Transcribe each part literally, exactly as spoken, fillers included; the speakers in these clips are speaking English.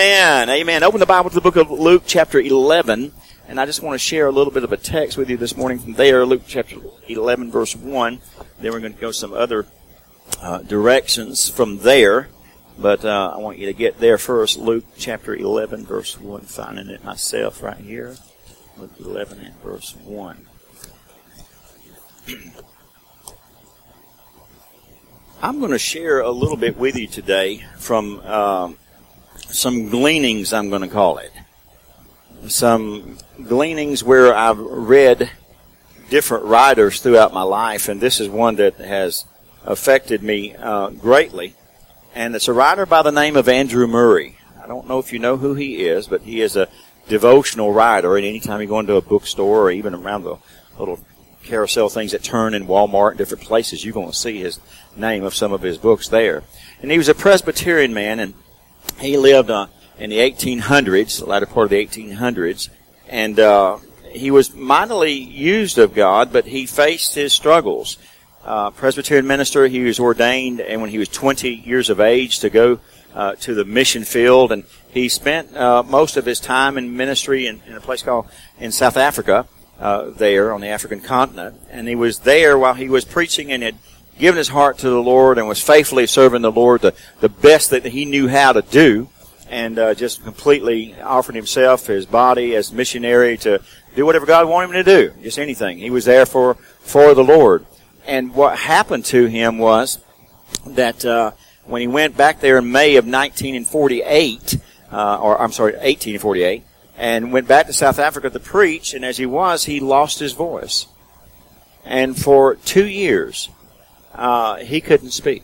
Amen. Amen. Open the Bible to the book of Luke chapter eleven. And I just want to share a little bit of a text with you this morning from there, Luke chapter eleven, verse one. Then we're going to go some other uh, directions from there. But uh, I want you to get there first. Luke chapter eleven, verse one. Finding it myself right here. Luke eleven and verse one. I'm going to share a little bit with you today from um, some gleanings, I'm going to call it. Some gleanings where I've read different writers throughout my life, and this is one that has affected me uh, greatly. And it's a writer by the name of Andrew Murray. I don't know if you know who he is, but he is a devotional writer, and anytime you go into a bookstore or even around the little carousel things that turn in Walmart and different places, you're going to see his name of some of his books there. And he was a Presbyterian man, and he lived uh, in the eighteen hundreds, the latter part of the eighteen hundreds, and uh, he was mightily used of God, but he faced his struggles. Uh, Presbyterian minister, he was ordained, and when he was twenty years of age, to go uh, to the mission field, and he spent uh, most of his time in ministry in, in a place called in South Africa, uh, there on the African continent, and he was there while he was preaching and had given his heart to the Lord and was faithfully serving the Lord the, the best that he knew how to do, and uh, just completely offered himself, his body as missionary to do whatever God wanted him to do, just anything. He was there for, for the Lord. And what happened to him was that uh, when he went back there in May of nineteen forty-eight, uh, or I'm sorry, eighteen forty-eight, and went back to South Africa to preach, and as he was, he lost his voice. And for two years, uh, he couldn't speak.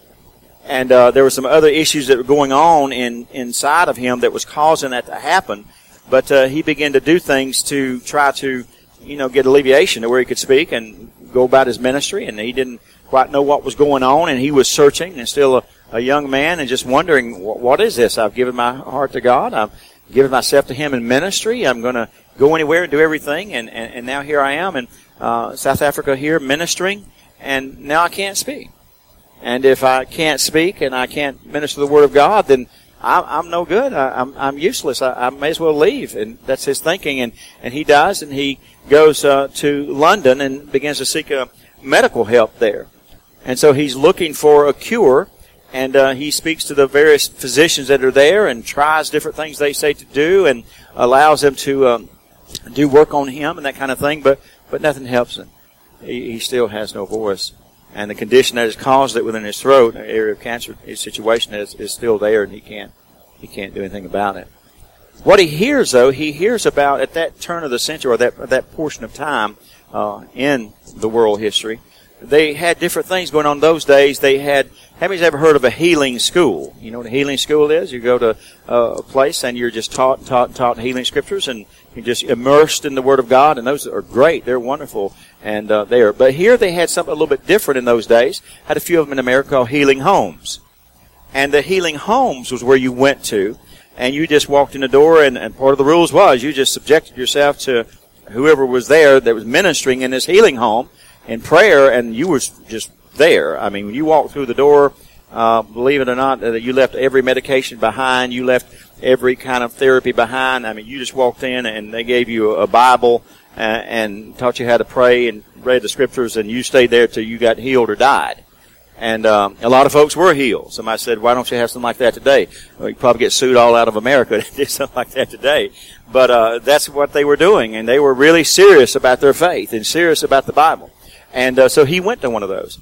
And uh, there were some other issues that were going on in inside of him that was causing that to happen. But uh, he began to do things to try to, you know, get alleviation to where he could speak and go about his ministry. And he didn't quite know what was going on, and he was searching and still a, a young man and just wondering, what is this? I've given my heart to God. I've given myself to Him in ministry. I'm going to go anywhere and do everything. And, and, and now here I am in uh, South Africa here ministering, and now I can't speak. And if I can't speak and I can't minister the Word of God, then I'm, I'm no good. I, I'm, I'm useless. I, I may as well leave. And that's his thinking. And, and he does, and he goes uh, to London and begins to seek a medical help there. And so he's looking for a cure, and uh, he speaks to the various physicians that are there and tries different things they say to do and allows them to um, do work on him and that kind of thing, but, but nothing helps him. He, he still has no voice. And the condition that has caused it within his throat, an area of cancer, his situation is, is still there, and he can't he can't do anything about it. What he hears, though, he hears about at that turn of the century, or that that portion of time uh, in the world history, they had different things going on those days. They had, how many's ever heard of a healing school? You know what a healing school is? You go to uh, a place and you're just taught, taught, taught healing scriptures, and you're just immersed in the Word of God, and those are great. They're wonderful, and uh, there. But here they had something a little bit different in those days. Had a few of them in America called healing homes. And the healing homes was where you went to, and you just walked in the door, and, and part of the rules was you just subjected yourself to whoever was there that was ministering in this healing home in prayer, and you were just there. I mean, when you walked through the door, uh, believe it or not, uh, you left every medication behind. You left every kind of therapy behind. I mean, you just walked in, and they gave you a Bible uh, and taught you how to pray and read the scriptures, and you stayed there till you got healed or died. And um, a lot of folks were healed. Somebody said, why don't you have something like that today? Well, you probably get sued all out of America to do something like that today. But uh, that's what they were doing, and they were really serious about their faith and serious about the Bible. And uh, so he went to one of those.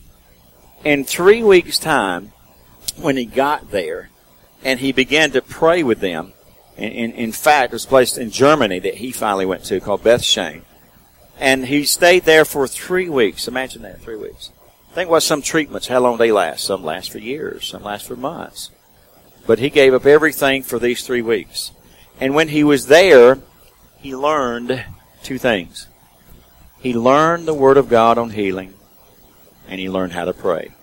In three weeks' time, when he got there, and he began to pray with them, in, in, in fact, it was a place in Germany that he finally went to called Bethsheim. And he stayed there for three weeks. Imagine that, three weeks. Think what some treatments, how long they last. Some last for years, some last for months. But he gave up everything for these three weeks. And when he was there, he learned two things. He learned the Word of God on healing, and he learned how to pray.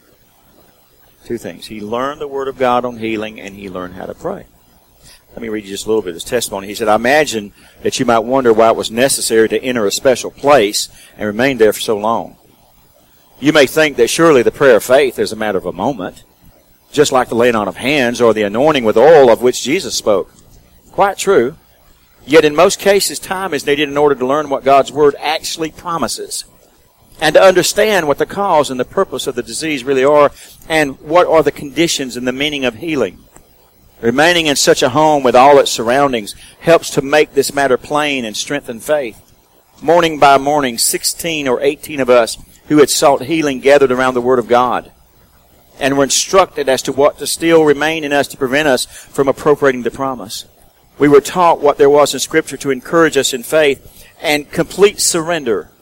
Two things. He learned the Word of God on healing, and he learned how to pray. Let me read you just a little bit of his testimony. He said, I imagine that you might wonder why it was necessary to enter a special place and remain there for so long. You may think that surely the prayer of faith is a matter of a moment, just like the laying on of hands or the anointing with oil of which Jesus spoke. Quite true. Yet in most cases, time is needed in order to learn what God's Word actually promises, and to understand what the cause and the purpose of the disease really are, and what are the conditions and the meaning of healing. Remaining in such a home with all its surroundings helps to make this matter plain and strengthen faith. Morning by morning, sixteen or eighteen of us who had sought healing gathered around the Word of God, and were instructed as to what to still remain in us to prevent us from appropriating the promise. We were taught what there was in Scripture to encourage us in faith and complete surrender.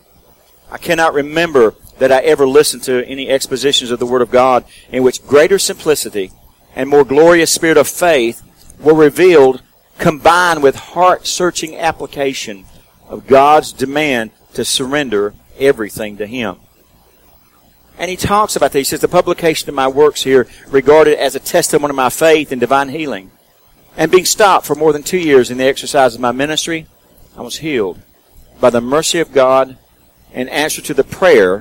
I cannot remember that I ever listened to any expositions of the Word of God in which greater simplicity and more glorious spirit of faith were revealed, combined with heart-searching application of God's demand to surrender everything to Him. And he talks about this. He says, the publication of my works here regarded as a testimony of my faith in divine healing. And being stopped for more than two years in the exercise of my ministry, I was healed by the mercy of God in answer to the prayer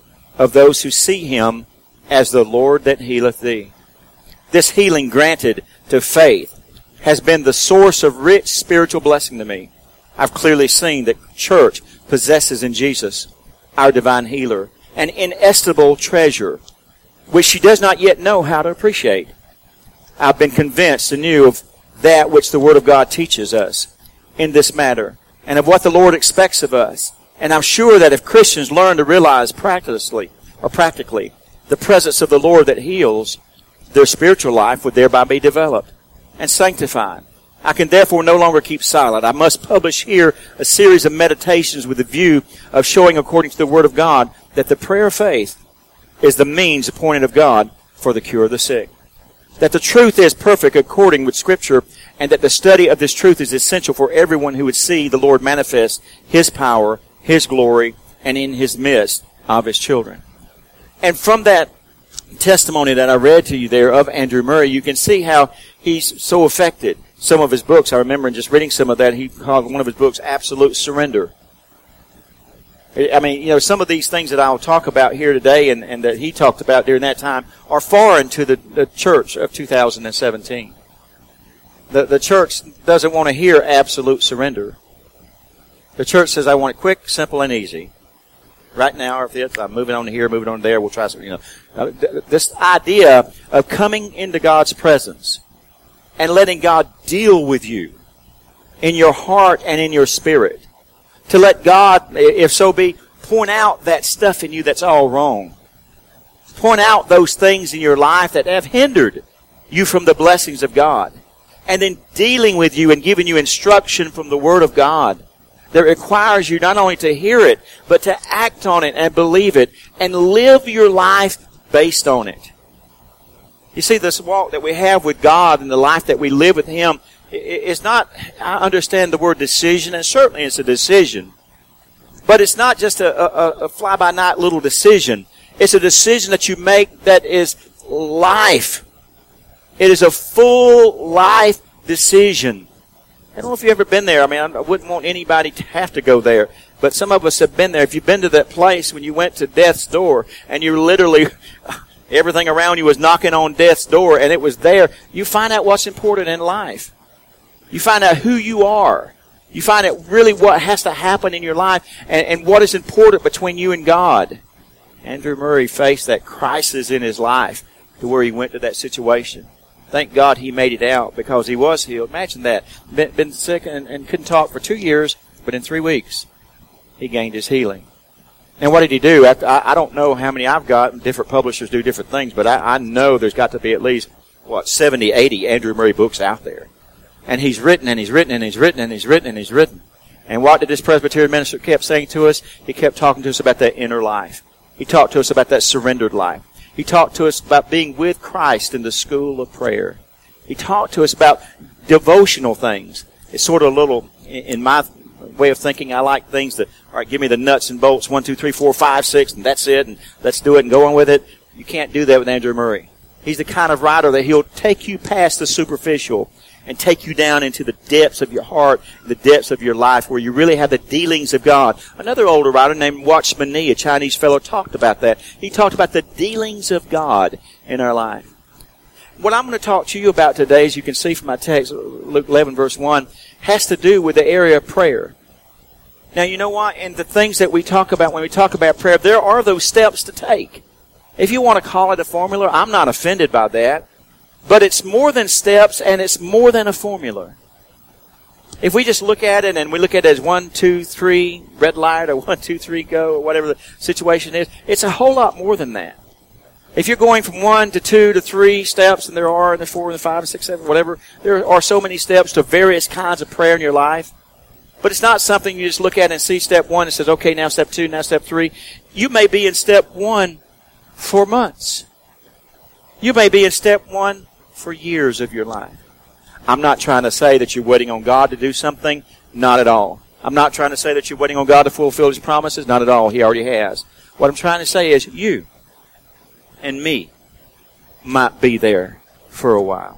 of those who see Him as the Lord that healeth thee. This healing granted to faith has been the source of rich spiritual blessing to me. I've clearly seen that church possesses in Jesus, our divine healer, an inestimable treasure, which she does not yet know how to appreciate. I've been convinced anew of that which the Word of God teaches us in this matter, and of what the Lord expects of us. And I'm sure that if Christians learn to realize practically, or practically, the presence of the Lord that heals, their spiritual life would thereby be developed and sanctified. I can therefore no longer keep silent. I must publish here a series of meditations with the view of showing, according to the Word of God, that the prayer of faith is the means appointed of God for the cure of the sick. That the truth is perfect according with Scripture, and that the study of this truth is essential for everyone who would see the Lord manifest His power, His glory, and in His midst of His children. And from that testimony that I read to you there of Andrew Murray, you can see how he's so affected. Some of his books, I remember in just reading some of that, he called one of his books Absolute Surrender. I mean, you know, some of these things that I'll talk about here today and, and that he talked about during that time are foreign to the, the church of two thousand seventeen. The, the church doesn't want to hear absolute surrender. The church says, I want it quick, simple, and easy. Right now, or if it's, I'm moving on to here, moving on to there, we'll try some, you know. This idea of coming into God's presence and letting God deal with you in your heart and in your spirit. To let God, if so be, point out that stuff in you that's all wrong. Point out those things in your life that have hindered you from the blessings of God. And then dealing with you and giving you instruction from the Word of God that requires you not only to hear it, but to act on it and believe it and live your life based on it. You see, this walk that we have with God and the life that we live with Him is not, I understand the word decision, and certainly it's a decision. But it's not just a, a, a fly-by-night little decision. It's a decision that you make that is life. It is a full life decision. I don't know if you've ever been there. I mean, I wouldn't want anybody to have to go there. But some of us have been there. If you've been to that place when you went to death's door and you literally, everything around you was knocking on death's door and it was there, you find out what's important in life. You find out who you are. You find out really what has to happen in your life and, and what is important between you and God. Andrew Murray faced that crisis in his life to where he went to that situation. Thank God he made it out because he was healed. Imagine that. Been, been sick and, and couldn't talk for two years, but in three weeks, he gained his healing. And what did he do? After, I, I don't know how many I've got. Different publishers do different things, but I, I know there's got to be at least, what, seventy, eighty Andrew Murray books out there. And he's written and he's written and he's written and he's written and he's written. And what did this Presbyterian minister kept saying to us? He kept talking to us about that inner life. He talked to us about that surrendered life. He talked to us about being with Christ in the school of prayer. He talked to us about devotional things. It's sort of a little, in my way of thinking, I like things that, all right, give me the nuts and bolts, one, two, three, four, five, six, and that's it, and let's do it and go on with it. You can't do that with Andrew Murray. He's the kind of writer that he'll take you past the superficial and take you down into the depths of your heart, the depths of your life, where you really have the dealings of God. Another older writer named Watchman Nee, a Chinese fellow, talked about that. He talked about the dealings of God in our life. what I'm going to talk to you about today, as you can see from my text, Luke eleven, verse one, has to do with the area of prayer. Now, you know what? And the things that we talk about when we talk about prayer, there are those steps to take. If you want to call it a formula, I'm not offended by that. But it's more than steps, and it's more than a formula. If we just look at it and we look at it as one, two, three, red light, or one, two, three, go, or whatever the situation is, it's a whole lot more than that. If you're going from one to two to three steps, and there are, and there's four, and five, and six, seven, whatever, there are so many steps to various kinds of prayer in your life. But it's not something you just look at and see step one and says, okay, now step two, now step three. You may be in step one for months. You may be in step one for years of your life. I'm not trying to say that you're waiting on God to do something. Not at all. I'm not trying to say that you're waiting on God to fulfill His promises. Not at all. He already has. What I'm trying to say is you and me might be there for a while.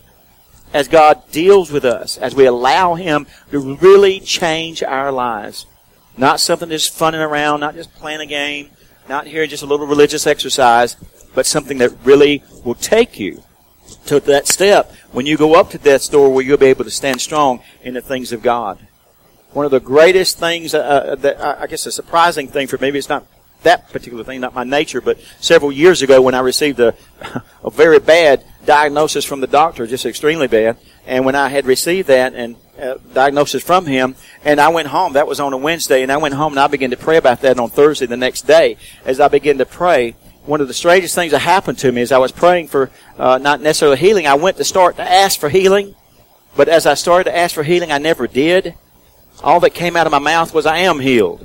As God deals with us, as we allow Him to really change our lives. Not something just funning around, not just playing a game, not here just a little religious exercise, but something that really will take you to that step when you go up to death's door where you'll be able to stand strong in the things of God. One of the greatest things, uh, that I guess a surprising thing for maybe it's not that particular thing, not my nature, but several years ago when I received a, a very bad diagnosis from the doctor, just extremely bad, and when I had received that and uh, diagnosis from him, and I went home, that was on a Wednesday, and I went home and I began to pray about that on Thursday the next day. As I began to pray, one of the strangest things that happened to me is I was praying for uh, not necessarily healing. I went to start to ask for healing, but as I started to ask for healing, I never did. All that came out of my mouth was, I am healed.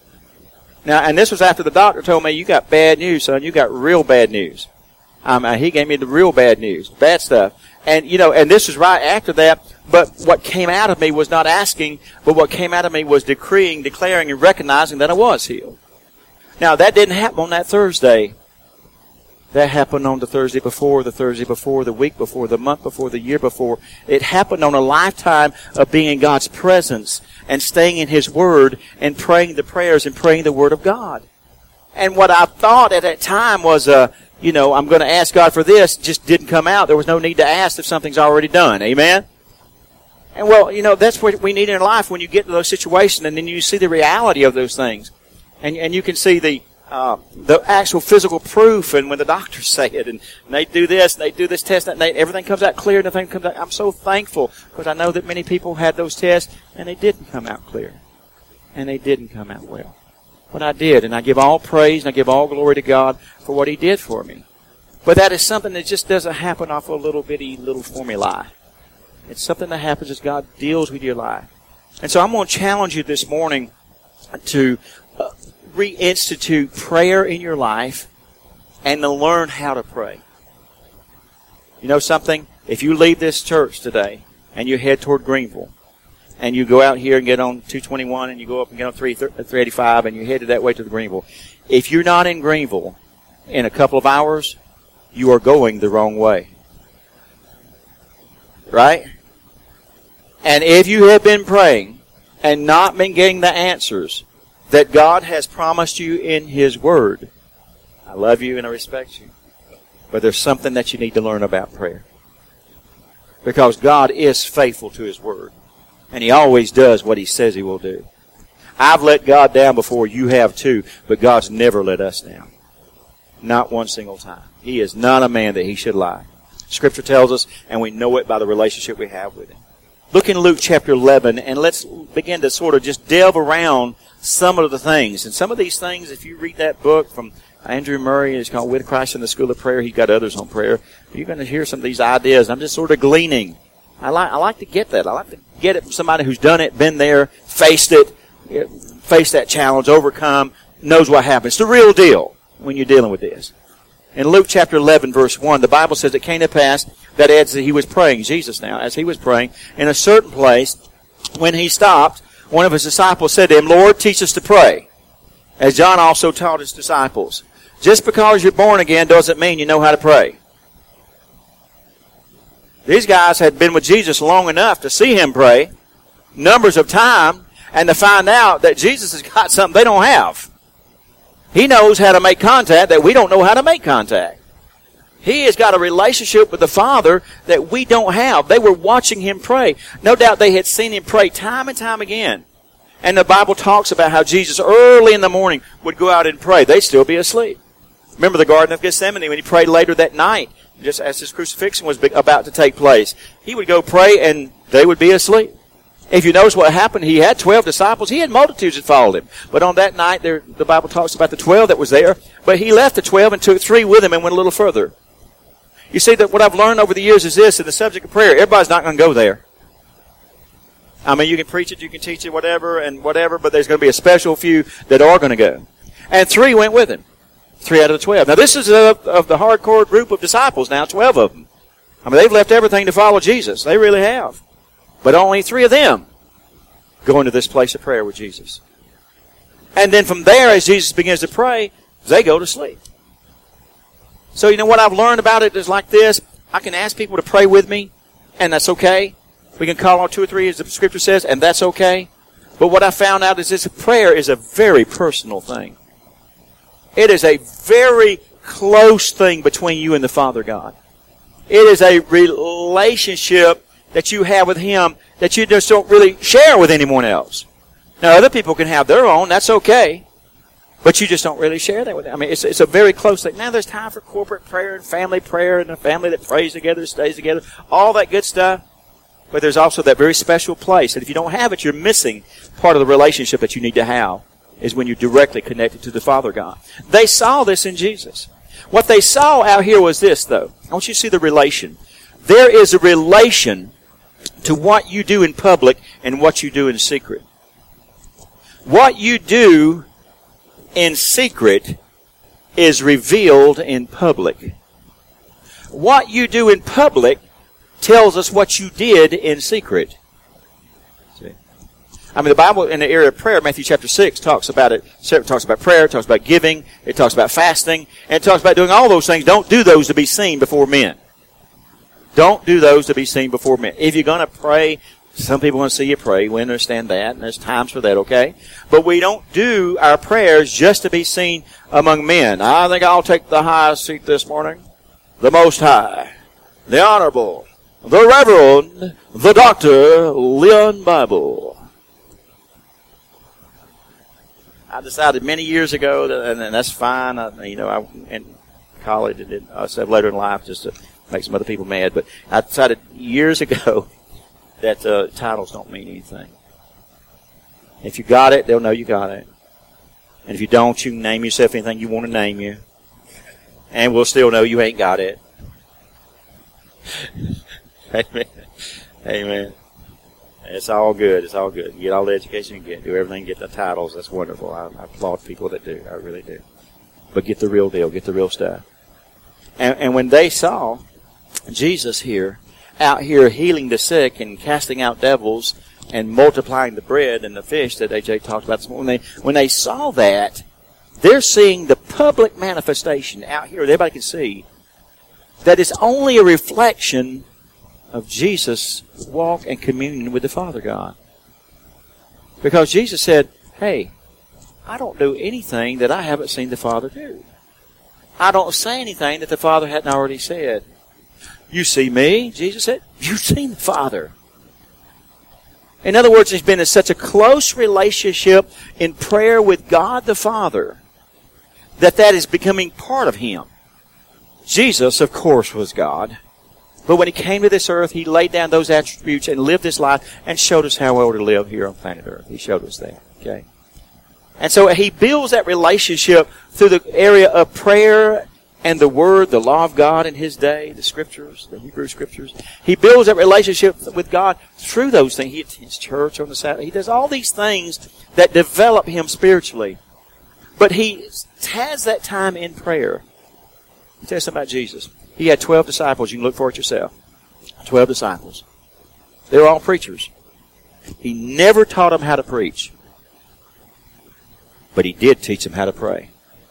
Now, and this was after the doctor told me, you got bad news, son. You got real bad news. Um, he gave me the real bad news, bad stuff. And, you know, and this was right after that, but what came out of me was not asking, but what came out of me was decreeing, declaring, and recognizing that I was healed. Now, that didn't happen on that Thursday. That happened on the Thursday before, the Thursday before, the week before, the month before, the year before. It happened on a lifetime of being in God's presence and staying in His Word and praying the prayers and praying the Word of God. And what I thought at that time was, uh, you know, I'm going to ask God for this, just didn't come out. There was no need to ask if something's already done. Amen? And well, you know, that's what we need in life when you get to those situations and then you see the reality of those things. And, and you can see the Uh, the actual physical proof, and when the doctors say it, and they do this, and they do this test, and they, everything comes out clear, and everything comes out. I'm so thankful because I know that many people had those tests, and they didn't come out clear, and they didn't come out well. But I did, and I give all praise, and I give all glory to God for what He did for me. But that is something that just doesn't happen off a little bitty little formula. It's something that happens as God deals with your life. And so I'm going to challenge you this morning to Uh, reinstitute prayer in your life and to learn how to pray. You know something? If you leave this church today and you head toward Greenville and you go out here and get on two twenty-one and you go up and get on three eighty-five and you're headed that way to the Greenville, if you're not in Greenville in a couple of hours, you are going the wrong way. Right? And if you have been praying and not been getting the answers that God has promised you in His Word, I love you and I respect you, but there's something that you need to learn about prayer. Because God is faithful to His Word, and He always does what He says He will do. I've let God down before, you have too, but God's never let us down. Not one single time. He is not a man that He should lie. Scripture tells us, and we know it by the relationship we have with Him. Look in Luke chapter eleven, and let's begin to sort of just delve around some of the things. And some of these things, if you read that book from Andrew Murray, it's called With Christ in the School of Prayer. He's got others on prayer. You're going to hear some of these ideas. I'm just sort of gleaning. I like, I like to get that. I like to get it from somebody who's done it, been there, faced it, faced that challenge, overcome, knows what happens. It's the real deal when you're dealing with this. In Luke chapter eleven, verse one, the Bible says it came to pass that as he was praying, Jesus now, as he was praying, in a certain place, when he stopped, one of his disciples said to him, Lord, teach us to pray, as John also taught his disciples. Just because you're born again doesn't mean you know how to pray. These guys had been with Jesus long enough to see Him pray, numbers of time, and to find out that Jesus has got something they don't have. He knows how to make contact that we don't know how to make contact. He has got a relationship with the Father that we don't have. They were watching him pray. No doubt they had seen him pray time and time again. And the Bible talks about how Jesus early in the morning would go out and pray. They'd still be asleep. Remember the Garden of Gethsemane when he prayed later that night, just as his crucifixion was about to take place. He would go pray and they would be asleep. If you notice what happened, he had twelve disciples. He had multitudes that followed him. But on that night, there, the Bible talks about the twelve that was there. But he left the twelve and took three with him and went a little further. You see, that what I've learned over the years is this, in the subject of prayer, everybody's not going to go there. I mean, you can preach it, you can teach it, whatever, and whatever, but there's going to be a special few that are going to go. And three went with him. Three out of the twelve. Now, this is a, of the hardcore group of disciples now, twelve of them. I mean, they've left everything to follow Jesus. They really have. But only three of them go into this place of prayer with Jesus. And then from there, as Jesus begins to pray, they go to sleep. So, you know, what I've learned about it is like this. I can ask people to pray with me, and that's okay. We can call on two or three, as the Scripture says, and that's okay. But what I found out is this prayer is a very personal thing. It is a very close thing between you and the Father God. It is a relationship that you have with Him that you just don't really share with anyone else. Now, other people can have their own. That's okay. But you just don't really share that with them. I mean, it's, it's a very close thing. Now, there's time for corporate prayer and family prayer and a family that prays together, stays together, all that good stuff. But there's also that very special place. And if you don't have it, you're missing part of the relationship that you need to have, is when you're directly connected to the Father God. They saw this in Jesus. What they saw out here was this, though. I want you to see the relation. There is a relation to what you do in public and what you do in secret. What you do in secret is revealed in public. What you do in public tells us what you did in secret. See? I mean, the Bible in the area of prayer, Matthew chapter six, talks about it. It talks about prayer, it talks about giving, it talks about fasting, and it talks about doing all those things. Don't do those to be seen before men. Don't do those to be seen before men. If you're going to pray, some people want to see you pray. We understand that, and there's times for that, okay? But we don't do our prayers just to be seen among men. I think I'll take the highest seat this morning. The Most High, the Honorable, the Reverend, the Doctor Leon Bible. I decided many years ago, that, and, and that's fine. I, you know, I in college, and did, I said later in life just to make some other people mad. But I decided years ago that uh, titles don't mean anything. If you got it, they'll know you got it. And if you don't, you can name yourself anything you want to name you. And we'll still know you ain't got it. Amen. Amen. It's all good. It's all good. You get all the education you get. Do everything. Get the titles. That's wonderful. I, I applaud people that do. I really do. But get the real deal. Get the real stuff. And, and when they saw Jesus here, out here healing the sick and casting out devils and multiplying the bread and the fish that A J talked about this morning, when they, when they saw that, they're seeing the public manifestation out here that everybody can see that is only a reflection of Jesus' walk and communion with the Father God. Because Jesus said, hey, I don't do anything that I haven't seen the Father do. I don't say anything that the Father hadn't already said. You see me, Jesus said, you've seen the Father. In other words, there's been such a close relationship in prayer with God the Father that that is becoming part of Him. Jesus, of course, was God. But when He came to this earth, He laid down those attributes and lived this life and showed us how well to live here on planet Earth. He showed us that. Okay? And so He builds that relationship through the area of prayer and the Word, the law of God in His day, the Scriptures, the Hebrew Scriptures. He builds that relationship with God through those things. He attends church on the Sabbath. He does all these things that develop Him spiritually. But He has that time in prayer. Let me tell you something about Jesus. He had twelve disciples. You can look for it yourself. Twelve disciples. They were all preachers. He never taught them how to preach. But He did teach them how to pray.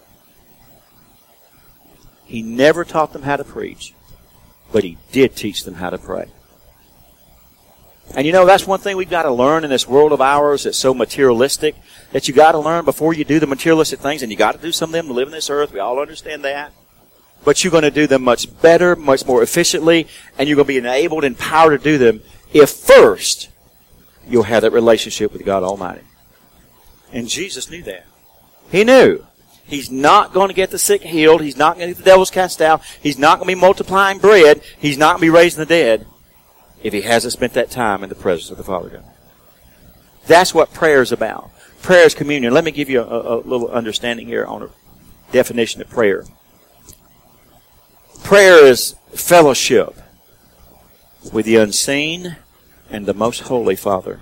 He never taught them how to preach. But He did teach them how to pray. And you know, that's one thing we've got to learn in this world of ours that's so materialistic, that you got to learn before you do the materialistic things, and you got to do some of them to live in this earth. We all understand that. but you're going to do them much better, much more efficiently, and you're going to be enabled and empowered to do them if first you'll have that relationship with God Almighty. And Jesus knew that. He knew. He's not going to get the sick healed. He's not going to get the devils cast out. He's not going to be multiplying bread. He's not going to be raising the dead if he hasn't spent that time in the presence of the Father God. That's what prayer is about. Prayer is communion. Let me give you a, a little understanding here on a definition of prayer. Prayer is fellowship with the unseen and the most holy Father.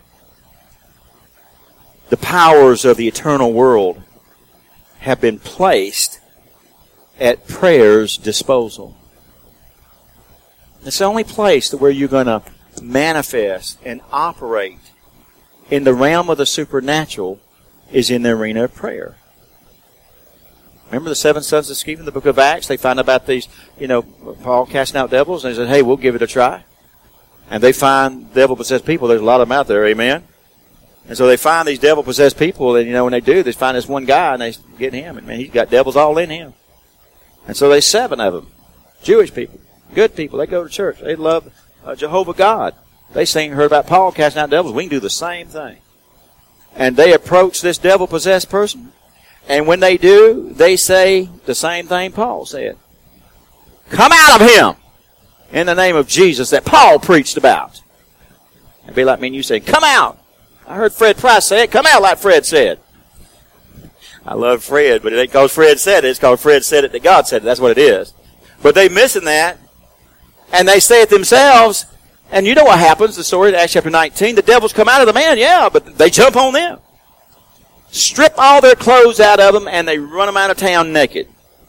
The powers of the eternal world have been placed at prayer's disposal. It's the only place where you're going to manifest and operate in the realm of the supernatural is in the arena of prayer. Remember the seven sons of Sceva in the book of Acts? They find about these, you know, Paul casting out devils, and they said, hey, we'll give it a try. And they find devil-possessed people. There's a lot of them out there, amen? And so they find these devil-possessed people, and, you know, when they do, they find this one guy, and they get him, and, man, he's got devils all in him. And so there's seven of them. Jewish people. Good people. They go to church. They love uh, Jehovah God. They sing, heard about Paul casting out devils. We can do the same thing. And they approach this devil-possessed person, and when they do, they say the same thing Paul said. Come out of him in the name of Jesus that Paul preached about. It'd be like me and you saying, come out. I heard Fred Price say it. Come out like Fred said. I love Fred, but it ain't because Fred said it. It's because Fred said it that God said it. That's what it is. But they missing that, and they say it themselves, and you know what happens, the story in Acts chapter nineteen. The devils come out of the man, yeah, but they jump on them. Strip all their clothes out of them, and they run them out of town naked.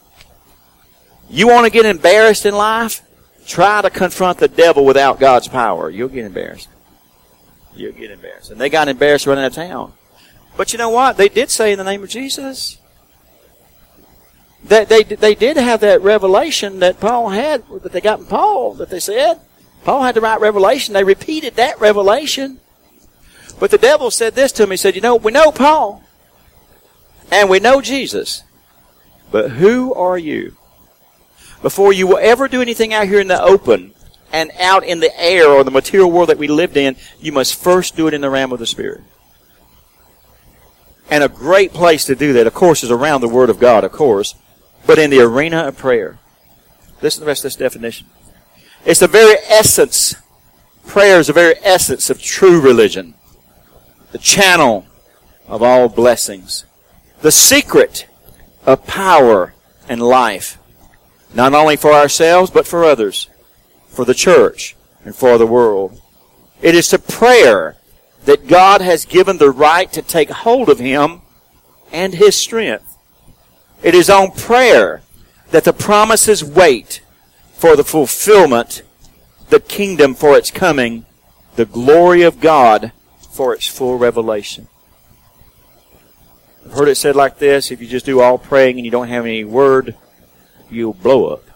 You want to get embarrassed in life? Try to confront the devil without God's power. You'll get embarrassed. You'll get embarrassed. And they got embarrassed running out of town. But you know what? They did say in the name of Jesus. That they, they did have that revelation that Paul had, that they got in Paul, that they said. Paul had the right revelation. They repeated that revelation. But the devil said this to him. He said, you know, we know Paul. And we know Jesus. But who are you? Before you will ever do anything out here in the open and out in the air or the material world that we lived in, you must first do it in the realm of the Spirit. And a great place to do that, of course, is around the Word of God, of course, but in the arena of prayer. Listen to the rest of this definition. It's the very essence, prayer is the very essence of true religion. The channel of all blessings. The secret of power and life. Not only for ourselves, but for others. For the church and for the world. It is to prayer that God has given the right to take hold of Him and His strength. It is on prayer that the promises wait for the fulfillment, the kingdom for its coming, the glory of God for its full revelation. I've heard it said like this, if you just do all praying and you don't have any word, you'll blow up.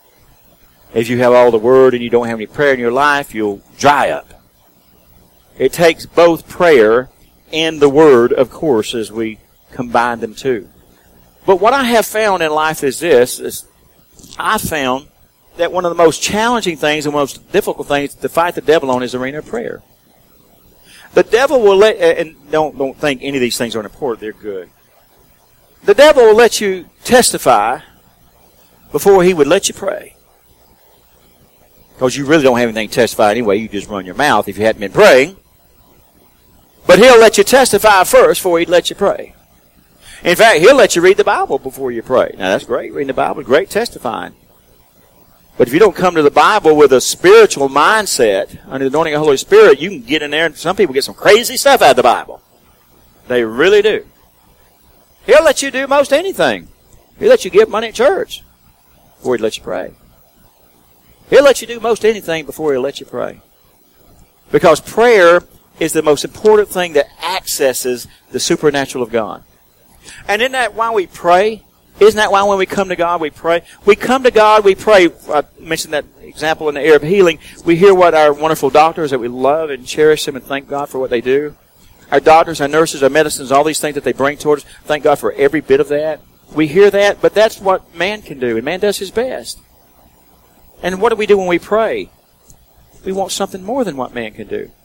If you have all the word and you don't have any prayer in your life, you'll dry up. It takes both prayer and the word, of course, as we combine them too. But what I have found in life is this, is I found that one of the most challenging things and most difficult things to fight the devil on is the arena of prayer. The devil will let, and don't, don't think any of these things are important, they're good. The devil will let you testify before he would let you pray. Because you really don't have anything to testify anyway, you just run your mouth if you hadn't been praying. But he'll let you testify first before he'd let you pray. In fact, he'll let you read the Bible before you pray. Now that's great, reading the Bible is great testifying. But if you don't come to the Bible with a spiritual mindset, under the anointing of the Holy Spirit, you can get in there and some people get some crazy stuff out of the Bible. They really do. He'll let you do most anything. He'll let you give money at church before he'd let you pray. He'll let you do most anything before he'll let you pray. Because prayer is the most important thing that accesses the supernatural of God. And isn't that why we pray? Isn't that why when we come to God, we pray? We come to God, we pray. I mentioned that example in the Arab healing. We hear what our wonderful doctors that we love and cherish them and thank God for what they do. Our doctors, our nurses, our medicines, all these things that they bring towards us, thank God for every bit of that. We hear that, but that's what man can do, and man does his best. And what do we do when we pray? We want something more than what man can do.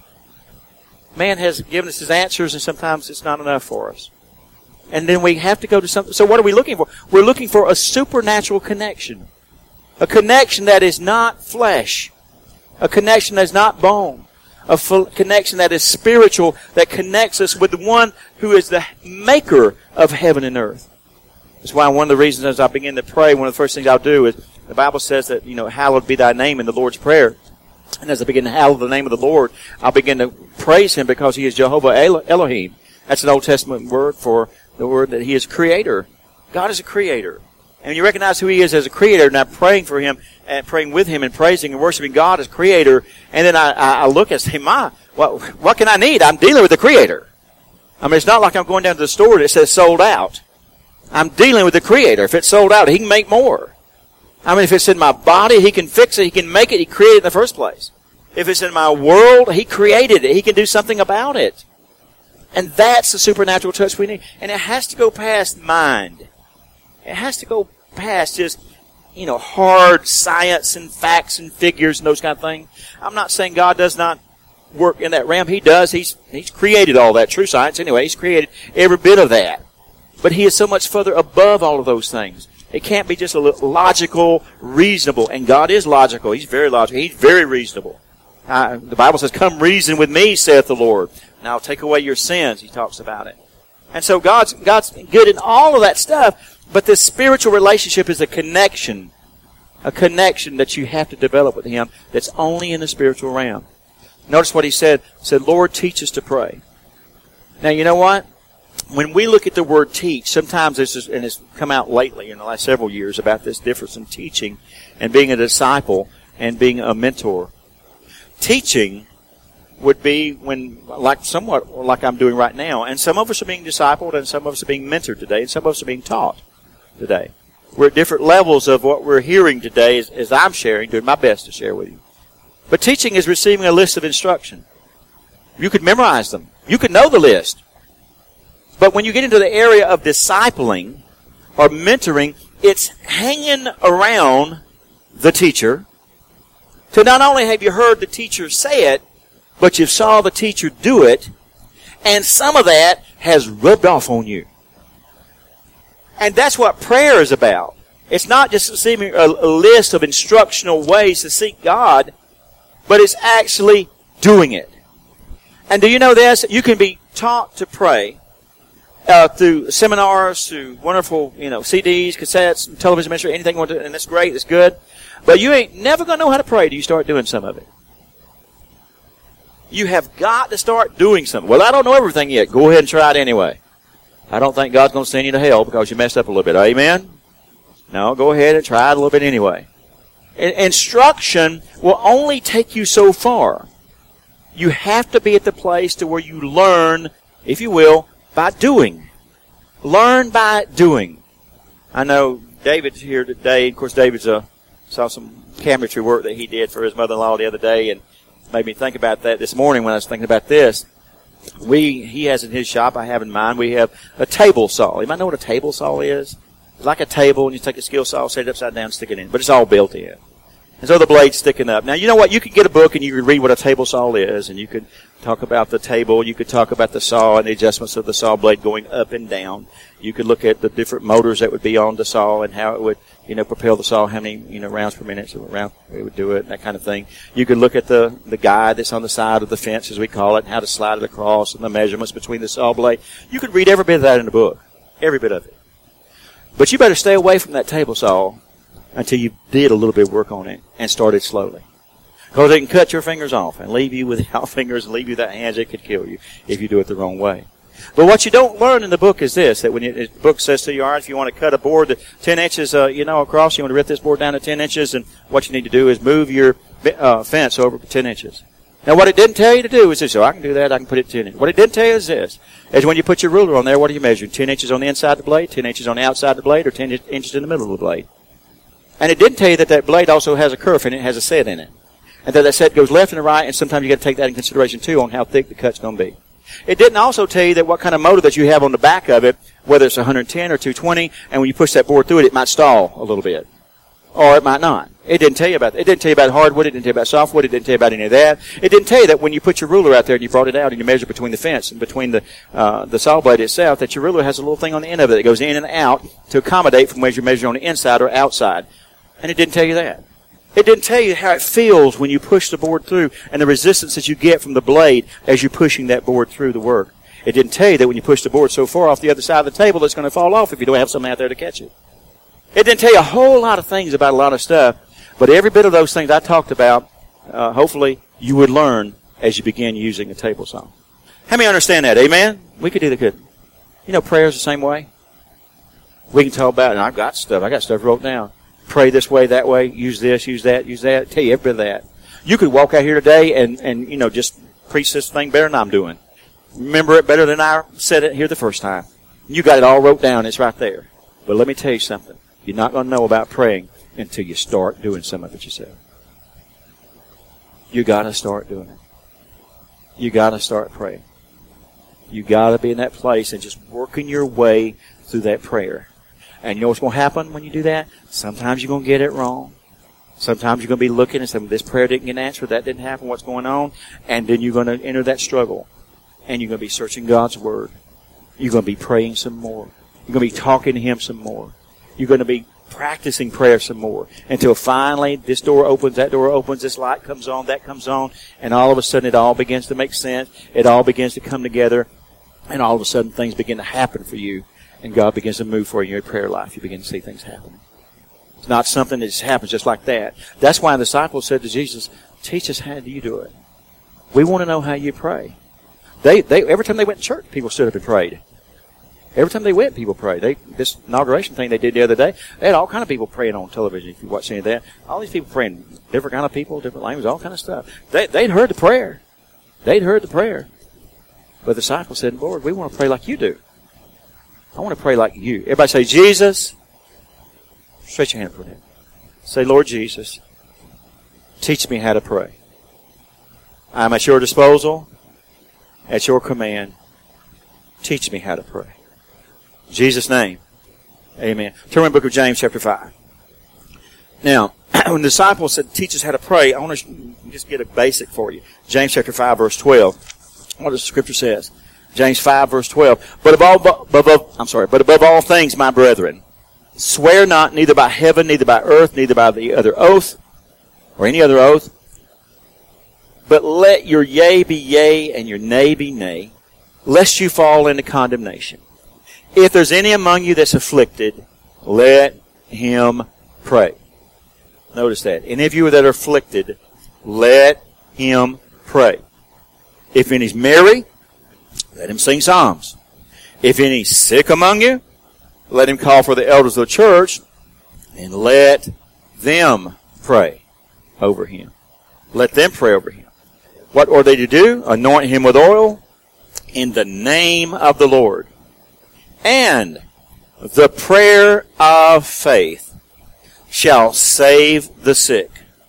Man has given us his answers, and sometimes it's not enough for us. And then we have to go to something. So what are we looking for? We're looking for a supernatural connection. A connection that is not flesh. A connection that is not bone. A f- connection that is spiritual, that connects us with the one who is the maker of heaven and earth. That's why one of the reasons as I begin to pray, one of the first things I'll do is, the Bible says that, you know, hallowed be thy name in the Lord's Prayer. And as I begin to hallow the name of the Lord, I'll begin to praise Him because He is Jehovah Elohim. That's an Old Testament word for the word that He is creator. God is a creator. And when you recognize who He is as a creator, and I'm praying for Him, and praying with Him, and praising and worshiping God as creator, and then I, I, I look and say, my, what, what can I need? I'm dealing with the creator. I mean, it's not like I'm going down to the store and it says sold out. I'm dealing with the creator. If it's sold out, He can make more. I mean, if it's in my body, He can fix it. He can make it. He created it in the first place. If it's in my world, He created it. He can do something about it. And that's the supernatural touch we need. And it has to go past mind. It has to go past just, you know, hard science and facts and figures and those kind of things. I'm not saying God does not work in that realm. He does. He's, he's created all that. True science, anyway. He's created every bit of that. But He is so much further above all of those things. It can't be just a logical, reasonable. And God is logical. He's very logical. He's very reasonable. Uh, the Bible says, come reason with me, saith the Lord. And I'll take away your sins. He talks about it. And so God's, God's good in all of that stuff. But this spiritual relationship is a connection. A connection that you have to develop with Him that's only in the spiritual realm. Notice what He said. He said, Lord, teach us to pray. Now, you know what? When we look at the word teach, sometimes this is, and it's come out lately in the last several years about this difference in teaching and being a disciple and being a mentor. Teaching would be when, like somewhat like I'm doing right now, and some of us are being discipled and some of us are being mentored today and some of us are being taught today. We're at different levels of what we're hearing today as, as I'm sharing, doing my best to share with you. But teaching is receiving a list of instruction. You could memorize them. You could know the list. But when you get into the area of discipling or mentoring, it's hanging around the teacher to not only have you heard the teacher say it, but you saw the teacher do it, and some of that has rubbed off on you. And that's what prayer is about. It's not just receiving a, a list of instructional ways to seek God, but it's actually doing it. And do you know this? You can be taught to pray Uh, through seminars, through wonderful, you know, C Ds, cassettes, television ministry, anything you want to, and that's great, it's good. But you ain't never going to know how to pray till you start doing some of it. You have got to start doing something. Well, I don't know everything yet. Go ahead and try it anyway. I don't think God's going to send you to hell because you messed up a little bit. Amen? No, go ahead and try it a little bit anyway. In- instruction will only take you so far. You have to be at the place to where you learn, if you will, by doing. Learn by doing. I know David's here today. Of course, David's uh, saw some cabinetry work that he did for his mother-in-law the other day, and made me think about that this morning when I was thinking about this. We, he has in his shop, I have in mine, we have a table saw. You might know what a table saw is? It's like a table, and you take a skill saw, set it upside down, stick it in. But it's all built in. And so the blade's sticking up. Now, you know what? You could get a book and you could read what a table saw is, and you could talk about the table. You could talk about the saw and the adjustments of the saw blade going up and down. You could look at the different motors that would be on the saw and how it would, you know, propel the saw, how many, you know, rounds per minute, so round it would do it, that kind of thing. You could look at the, the guide that's on the side of the fence, as we call it, and how to slide it across, and the measurements between the saw blade. You could read every bit of that in the book. Every bit of it. But you better stay away from that table saw until you did a little bit of work on it and started slowly. Because it can cut your fingers off and leave you without fingers and leave you without hands. It could kill you if you do it the wrong way. But what you don't learn in the book is this, that when you, the book says to you, all right, if you want to cut a board to ten inches, uh, you know, across, you want to rip this board down to ten inches, and what you need to do is move your uh, fence over ten inches. Now, what it didn't tell you to do is this, so I can do that, I can put it ten inches. What it didn't tell you is this, is when you put your ruler on there, what are you measuring? ten inches on the inside of the blade, ten inches on the outside of the blade, or ten inches in the middle of the blade? And it didn't tell you that that blade also has a kerf in it, it has a set in it. And that that set goes left and right, and sometimes you got to take that in consideration too on how thick the cut's going to be. It didn't also tell you that what kind of motor that you have on the back of it whether it's one hundred ten or two twenty, and when you push that board through it, it might stall a little bit. Or it might not. It didn't tell you about that. It didn't tell you about hardwood. It didn't tell you about softwood. It didn't tell you about any of that. It didn't tell you that when you put your ruler out there and you brought it out and you measure between the fence and between the uh, the saw blade itself, that your ruler has a little thing on the end of it that goes in and out to accommodate from whether you're measuring on the inside or outside. And it didn't tell you that. It didn't tell you how it feels when you push the board through and the resistance that you get from the blade as you're pushing that board through the work. It didn't tell you that when you push the board so far off the other side of the table, it's going to fall off if you don't have something out there to catch it. It didn't tell you a whole lot of things about a lot of stuff, but every bit of those things I talked about, uh, hopefully you would learn as you begin using a table saw. How many understand that? Amen? We could do the good. You know, prayer's the same way. We can talk about it, and I've got stuff. I got stuff wrote down. Pray this way, that way, use this, use that, use that. Tell you every bit of that. You could walk out here today and, and you know, just preach this thing better than I'm doing. Remember it better than I said it here the first time. You got it all wrote down. It's right there. But let me tell you something. You're not going to know about praying until you start doing some of it yourself. You got to start doing it. You got to start praying. You got to be in that place and just working your way through that prayer. And you know what's going to happen when you do that? Sometimes you're going to get it wrong. Sometimes you're going to be looking and saying, this prayer didn't get answered, that didn't happen, what's going on? And then you're going to enter that struggle. And you're going to be searching God's Word. You're going to be praying some more. You're going to be talking to Him some more. You're going to be practicing prayer some more until finally this door opens, that door opens, this light comes on, that comes on, and all of a sudden it all begins to make sense. It all begins to come together, and all of a sudden things begin to happen for you, and God begins to move for you in your prayer life. You begin to see things happen. It's not something that just happens just like that. That's why the disciples said to Jesus, teach us how do you do it. We want to know how you pray. They, they, every time they went to church, people stood up and prayed. Every time they went, people prayed. They, this inauguration thing they did the other day, they had all kind of people praying on television, if you watch any of that. All these people praying, different kind of people, different languages, all kind of stuff. They, they'd heard the prayer. They'd heard the prayer. But the disciples said, Lord, we want to pray like you do. I want to pray like you. Everybody say, Jesus. Stretch your hand for that. Say, Lord Jesus, teach me how to pray. I'm at your disposal, at your command. Teach me how to pray. In Jesus' name, amen. Turn to the book of James, chapter five. Now, when the disciples said, teach us how to pray, I want to just get a basic for you. James chapter five, verse twelve. What does the scripture says? James five, verse twelve. But above, above, I'm sorry, but above all things, my brethren, swear not neither by heaven, neither by earth, neither by the other oath, or any other oath, but let your yea be yea and your nay be nay, lest you fall into condemnation. If there's any among you that's afflicted, let him pray. Notice that. Any of you that are afflicted, let him pray. If any's merry, let him sing psalms. If any's sick among you, let him call for the elders of the church, and let them pray over him. Let them pray over him. What are they to do? Anoint him with oil in the name of the Lord. And the prayer of faith shall save the sick.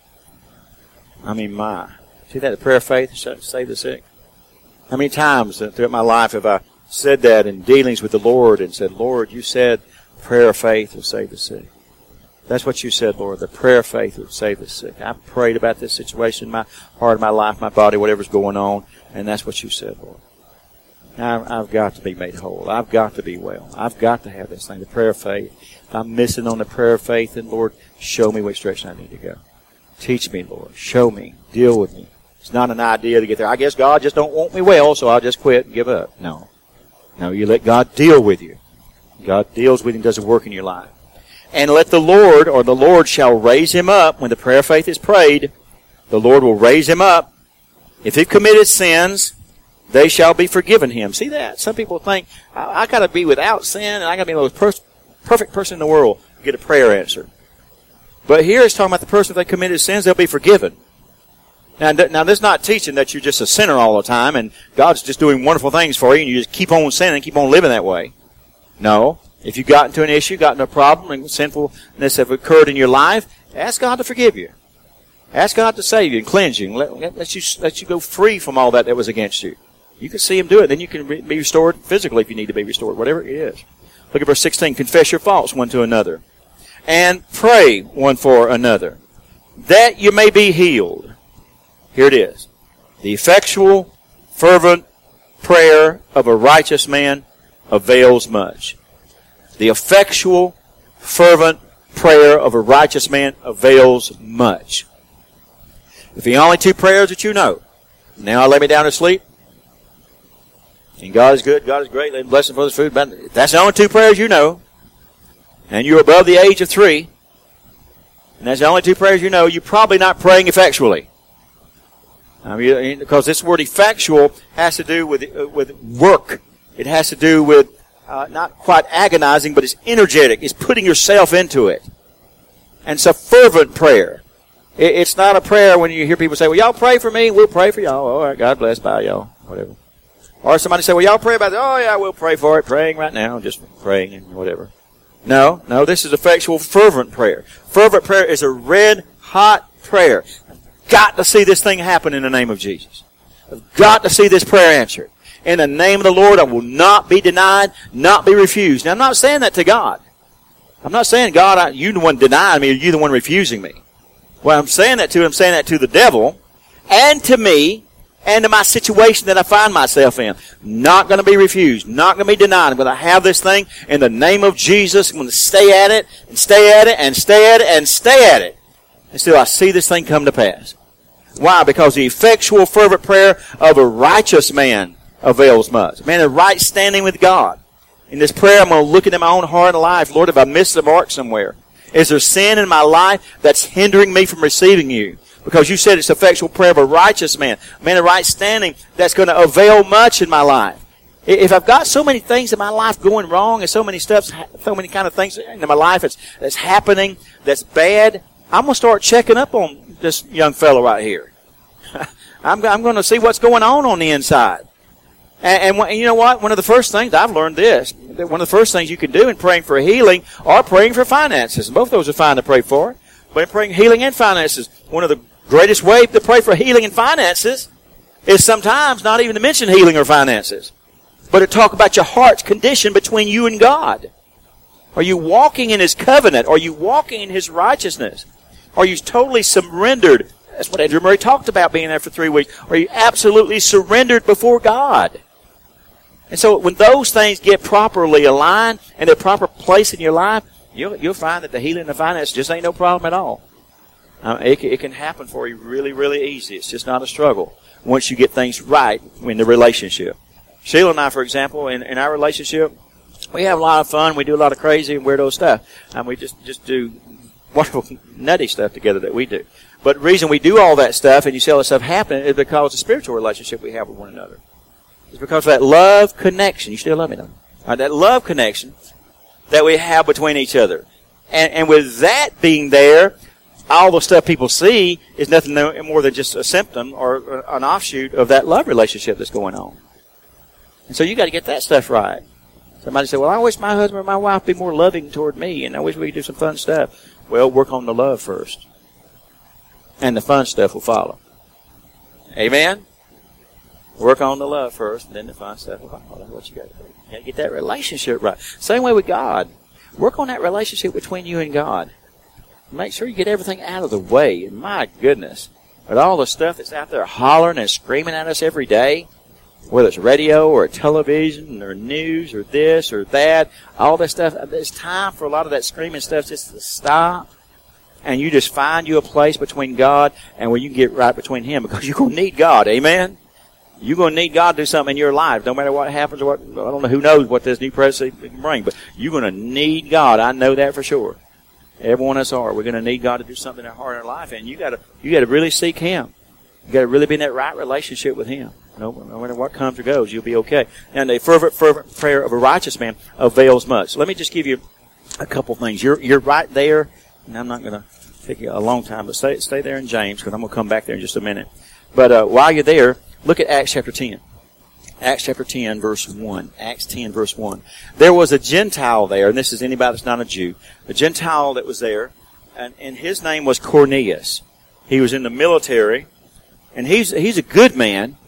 I mean, my. See that? The prayer of faith shall save the sick. How many times throughout my life have I said that in dealings with the Lord and said, Lord, you said prayer of faith will save the sick. That's what you said, Lord. The prayer of faith will save the sick. I prayed about this situation, my heart, my life, my body, whatever's going on, and that's what you said, Lord. I've got to be made whole. I've got to be well. I've got to have this thing, the prayer of faith. If I'm missing on the prayer of faith, then, Lord, show me which direction I need to go. Teach me, Lord. Show me. Deal with me. It's not an idea to get there. I guess God just don't want me well, so I'll just quit and give up. No. No, you let God deal with you. God deals with you and does a work in your life. And let the Lord, or the Lord shall raise him up. When the prayer of faith is prayed, the Lord will raise him up. If he committed sins, they shall be forgiven him. See that? Some people think, I, I got to be without sin, and I got to be the most per- perfect person in the world to get a prayer answered. But here it's talking about the person, if they committed sins, they'll be forgiven. Now, now, this is not teaching that you're just a sinner all the time, and God's just doing wonderful things for you, and you just keep on sinning and keep on living that way. No. If you got into an issue, got into a problem, and sinfulness have occurred in your life, ask God to forgive you. Ask God to save you and cleanse you, and let, let you let you go free from all that that was against you. You can see him do it. Then you can be restored physically if you need to be restored, whatever it is. Look at verse sixteen. Confess your faults one to another, and pray one for another, that you may be healed. Here it is. The effectual, fervent prayer of a righteous man avails much. The effectual, fervent prayer of a righteous man avails much. If the only two prayers that you know, now I lay me down to sleep, and God is good, God is great, let bless him for this food, but if that's the only two prayers you know, and you're above the age of three, and that's the only two prayers you know, you're probably not praying effectually. I mean, because this word effectual has to do with uh, with work. It has to do with uh, not quite agonizing, but it's energetic. It's putting yourself into it. And it's a fervent prayer. It, it's not a prayer when you hear people say, well, y'all pray for me, we'll pray for y'all. All right, God bless, bye, y'all, whatever. Or somebody say, well, y'all pray about it. Oh, yeah, we'll pray for it. Praying right now, just praying and whatever. No, no, this is effectual, fervent prayer. Fervent prayer is a red, hot prayer. Got to see this thing happen in the name of Jesus. I've got to see this prayer answered. In the name of the Lord, I will not be denied, not be refused. Now, I'm not saying that to God. I'm not saying, God, I, you the one denying me, or you the one refusing me. Well, I'm saying that to, I'm saying that to the devil, and to me, and to my situation that I find myself in. Not going to be refused, not going to be denied. I'm going to have this thing in the name of Jesus. I'm going to stay at it, and stay at it, and stay at it, and stay at it, until I see this thing come to pass. Why? Because the effectual, fervent prayer of a righteous man avails much. A man in right standing with God. In this prayer, I'm going to look into my own heart and life. Lord, if I missed the mark somewhere, is there sin in my life that's hindering me from receiving you? Because you said it's the effectual prayer of a righteous man, a man in right standing, that's going to avail much in my life. If I've got so many things in my life going wrong, and so many stuff, so many kind of things in my life that's, that's happening, that's bad, I'm going to start checking up on this young fellow right here. I'm, I'm going to see what's going on on the inside. And, and, and you know what? One of the first things, I've learned this, that one of the first things you can do in praying for healing or praying for finances. Both of those are fine to pray for. But in praying healing and finances, one of the greatest ways to pray for healing and finances is sometimes not even to mention healing or finances, but to talk about your heart's condition between you and God. Are you walking in His covenant? Are you walking in His righteousness? Are you totally surrendered? That's what Andrew Murray talked about being there for three weeks. Are you absolutely surrendered before God? And so when those things get properly aligned and their proper place in your life, you'll, you'll find that the healing and the finance just ain't no problem at all. Uh, it, it can happen for you really, really easy. It's just not a struggle once you get things right in the relationship. Sheila and I, for example, in, in our relationship, we have a lot of fun. We do a lot of crazy and weirdo stuff. And we just, just do wonderful, nutty stuff together that we do. But the reason we do all that stuff and you see all that stuff happen is because of the spiritual relationship we have with one another. It's because of that love connection. You still love me, don't you? Right, that love connection that we have between each other. And, and with that being there, all the stuff people see is nothing more than just a symptom or an offshoot of that love relationship that's going on. And so you got to get that stuff right. Somebody said, well, I wish my husband or my wife be more loving toward me, and I wish we could do some fun stuff. Well, work on the love first. And the fun stuff will follow. Amen? Work on the love first, and then the fun stuff will follow. That's what you got to do. You got to get that relationship right. Same way with God. Work on that relationship between you and God. Make sure you get everything out of the way. And my goodness, with all the stuff that's out there hollering and screaming at us every day, whether it's radio or television or news or this or that, all that stuff, it's time for a lot of that screaming stuff just to stop. And you just find you a place between God and where you can get right between Him, because you're going to need God. Amen? You're going to need God to do something in your life, no matter what happens or what, I don't know, who knows what this new presidency can bring, but you're going to need God. I know that for sure. Every one of us are. We're going to need God to do something in our heart and our life, and you got to you got to really seek Him. You got to really be in that right relationship with Him. No, no matter what comes or goes, you'll be okay. And a fervent, fervent prayer of a righteous man avails much. Let me just give you a couple things. You're you're right there, and I'm not going to take you a long time, but stay stay there in James, because I'm going to come back there in just a minute. But uh, while you're there, look at Acts chapter ten. Acts chapter ten, verse one. Acts ten, verse one. There was a Gentile there, and this is anybody that's not a Jew. A Gentile that was there, and, and his name was Cornelius. He was in the military, and he's he's a good man,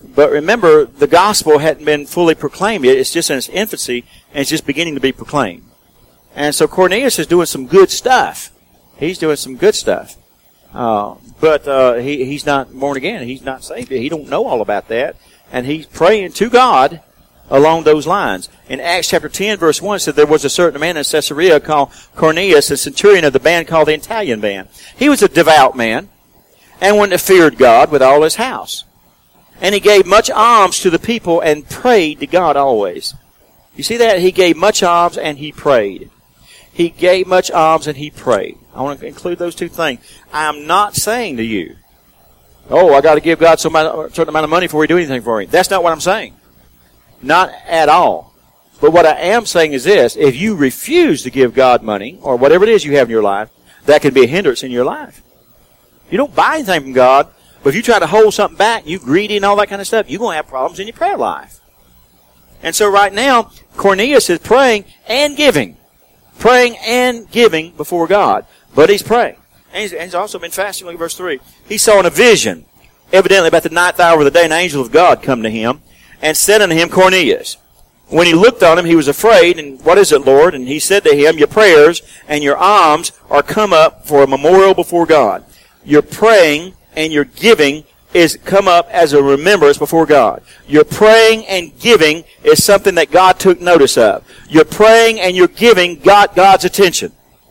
But remember, the gospel hadn't been fully proclaimed yet. It's just in its infancy, and it's just beginning to be proclaimed. And so Cornelius is doing some good stuff. He's doing some good stuff. Uh, but uh, he, he's not born again. He's not saved yet. He don't know all about that. And he's praying to God along those lines. In Acts chapter ten, verse one, it said there was a certain man in Caesarea called Cornelius, a centurion of the band called the Italian band. He was a devout man, and one that feared God with all his house. And he gave much alms to the people and prayed to God always. You see that? He gave much alms and he prayed. He gave much alms and he prayed. I want to include those two things. I'm not saying to you, oh, I got to give God some a certain amount of money before we do anything for him. That's not what I'm saying. Not at all. But what I am saying is this. If you refuse to give God money, or whatever it is you have in your life, that can be a hindrance in your life. You don't buy anything from God, but if you try to hold something back, you greedy and all that kind of stuff, you're going to have problems in your prayer life. And so right now, Cornelius is praying and giving. Praying and giving before God. But he's praying. And he's, and he's also been fasting. Look at verse three. He saw in a vision, evidently about the ninth hour of the day, an angel of God come to him and said unto him, Cornelius. When he looked on him, he was afraid. And what is it, Lord? And he said to him, your prayers and your alms are come up for a memorial before God. Your praying and your giving is come up as a remembrance before God. Your praying and giving is something that God took notice of. Your praying and your giving got God's attention.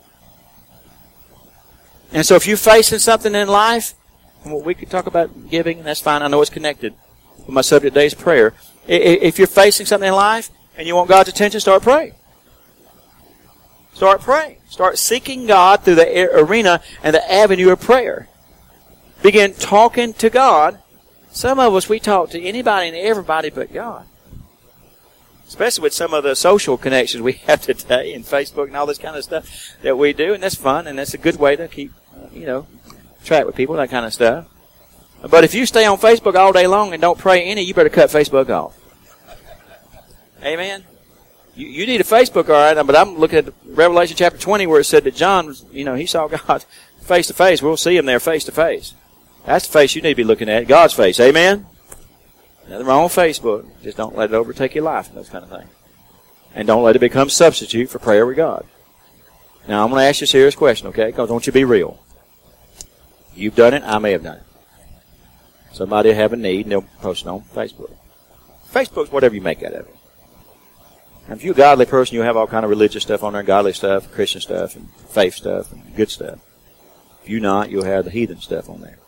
And so if you're facing something in life, well, we could talk about giving, and that's fine. I know it's connected with my subject today is prayer. If you're facing something in life and you want God's attention, start praying. Start praying. Start seeking God through the arena and the avenue of prayer. Begin talking to God. Some of us, we talk to anybody and everybody but God. Especially with some of the social connections we have today and Facebook and all this kind of stuff that we do. And that's fun, and that's a good way to keep, you know, track with people, that kind of stuff. But if you stay on Facebook all day long and don't pray any, you better cut Facebook off. Amen? You, you need a Facebook, all right, but I'm looking at Revelation chapter twenty where it said that John, you know, he saw God face to face. We'll see him there face to face. That's the face you need to be looking at, God's face. Amen? Nothing wrong with Facebook. Just don't let it overtake your life and those kind of things. And don't let it become substitute for prayer with God. Now, I'm going to ask you a serious question, okay? Because don't you be real. You've done it. I may have done it. Somebody will have a need and they'll post it on Facebook. Facebook's whatever you make out of it. And if you're a godly person, you'll have all kind of religious stuff on there, godly stuff, Christian stuff, and faith stuff, and good stuff. If you're not, you'll have the heathen stuff on there.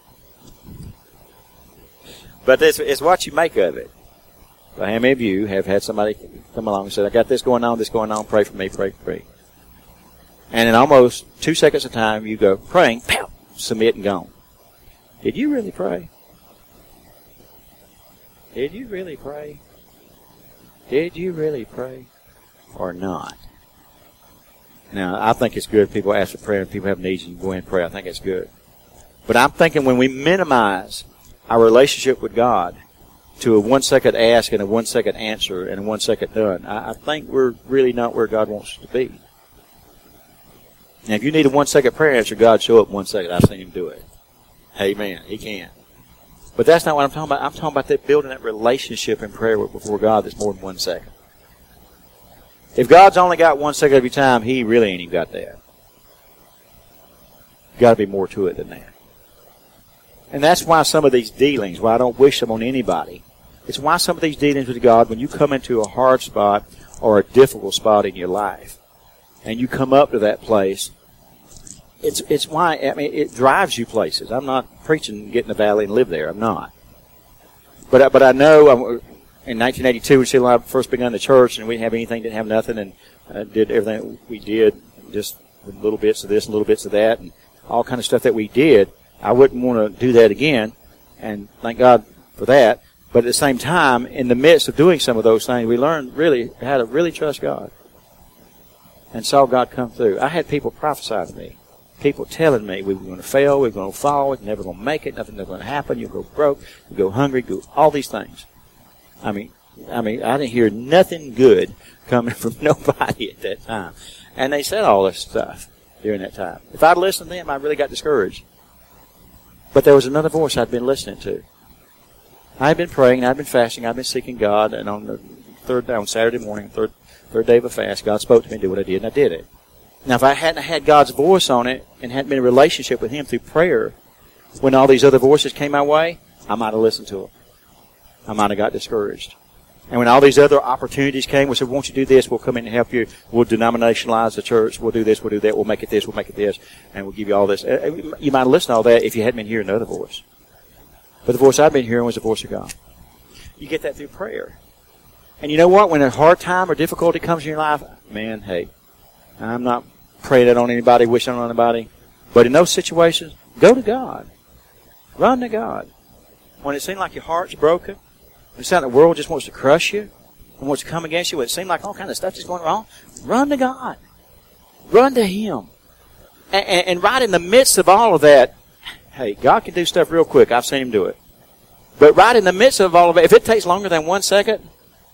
But it's, it's what you make of it. But how many of you have had somebody come along and say, I got this going on, this going on, pray for me, pray for me. And in almost two seconds of time, you go, praying, pow, submit and gone. Did you really pray? Did you really pray? Did you really pray? Or not? Now, I think it's good if people ask for prayer and people have needs and you go in and pray. I think it's good. But I'm thinking when we minimize our relationship with God to a one-second ask and a one-second answer and a one-second done, I, I think we're really not where God wants us to be. Now, if you need a one-second prayer answer, God show up in one second. I've seen him do it. Amen. He can. But that's not what I'm talking about. I'm talking about that building that relationship in prayer before God that's more than one second. If God's only got one second every time, he really ain't even got that. Got to be more to it than that. And that's why some of these dealings, why I don't wish them on anybody, it's why some of these dealings with God, when you come into a hard spot or a difficult spot in your life, and you come up to that place, it's it's why, I mean, it drives you places. I'm not preaching get in the valley and live there. I'm not. But I, but I know I'm, in nineteen eighty-two, when I first begun the church, and we didn't have anything, didn't have nothing, and uh, did everything we did, just with little bits of this and little bits of that, and all kind of stuff that we did. I wouldn't want to do that again, and thank God for that. But at the same time, in the midst of doing some of those things, we learned really how to really trust God and saw God come through. I had people prophesy to me, people telling me we were going to fail, we were going to fall, we were never going to make it, nothing was going to happen, you'll go broke, you'll go hungry, go all these things. I mean, I mean, I didn't hear nothing good coming from nobody at that time. And they said all this stuff during that time. If I'd listened to them, I really got discouraged. But there was another voice I'd been listening to. I've been praying, I've been fasting, I've been seeking God, and on the third day, on Saturday morning, third third day of a fast, God spoke to me to do what I did, and I did it. Now, if I hadn't had God's voice on it and hadn't been in a relationship with Him through prayer, when all these other voices came my way, I might have listened to them. I might have got discouraged. And when all these other opportunities came, we said, won't you do this? We'll come in and help you. We'll denominationalize the church. We'll do this. We'll do that. We'll make it this. We'll make it this. And we'll give you all this. You might have listened to all that if you hadn't been hearing another voice. But the voice I've been hearing was the voice of God. You get that through prayer. And you know what? When a hard time or difficulty comes in your life, man, hey, I'm not praying it on anybody, wishing on anybody. But in those situations, go to God. Run to God. When it seems like your heart's broken, when it sounds like the world just wants to crush you and wants to come against you, when it seems like all kind of stuff is going wrong, run to God. Run to Him. And, and, and right in the midst of all of that, hey, God can do stuff real quick. I've seen Him do it. But right in the midst of all of it, if it takes longer than one second,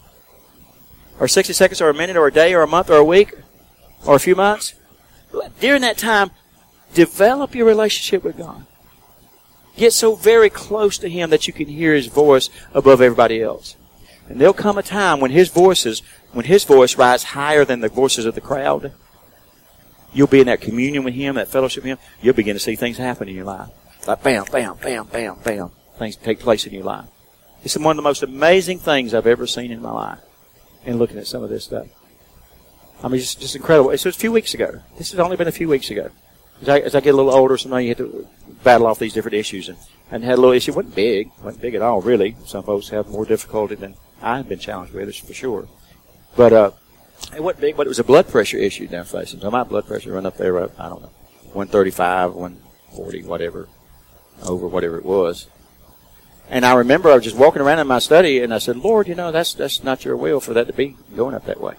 or sixty seconds, or a minute, or a day, or a month, or a week, or a few months, during that time, develop your relationship with God. Get so very close to Him that you can hear His voice above everybody else. And there'll come a time when His voices, when His voice rises higher than the voices of the crowd, you'll be in that communion with Him, that fellowship with Him. You'll begin to see things happen in your life. Like bam, bam, bam, bam, bam. Things take place in your life. It's one of the most amazing things I've ever seen in my life. In looking at some of this stuff. I mean, it's just incredible. It's just a few weeks ago. This has only been a few weeks ago. As I, as I get a little older, sometimes you have to battle off these different issues. And, and had a little issue. It wasn't big. It wasn't big at all, really. Some folks have more difficulty than I have been challenged with, for sure. But uh, it wasn't big, but it was a blood pressure issue down facing. So my blood pressure run up there, uh, I don't know, one thirty-five, one forty, whatever, over whatever it was. And I remember I was just walking around in my study, and I said, Lord, you know, that's that's not your will for that to be going up that way.